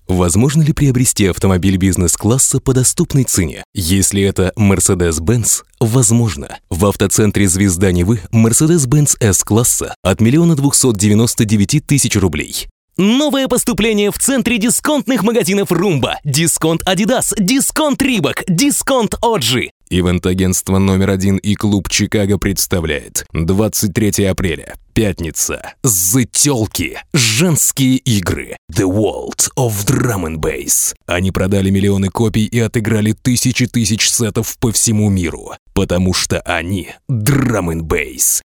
Возможно ли приобрести автомобиль бизнес-класса по доступной цене? Если это Mercedes-Benz, возможно. В автоцентре «Звезда Невы» Mercedes-Benz S-класса от 1 299 000 рублей. Новое поступление в центре дисконтных магазинов «Румба». Дисконт «Адидас», дисконт «Рибок», дисконт «Оджи». Ивент-агентство номер 1 и клуб «Чикаго» представляет 23 апреля, пятница, «Зытёлки», женские игры, The World of Drum and Bass. Они продали миллионы копий и отыграли тысячи тысяч сетов по всему миру, потому что они Drum and Bass.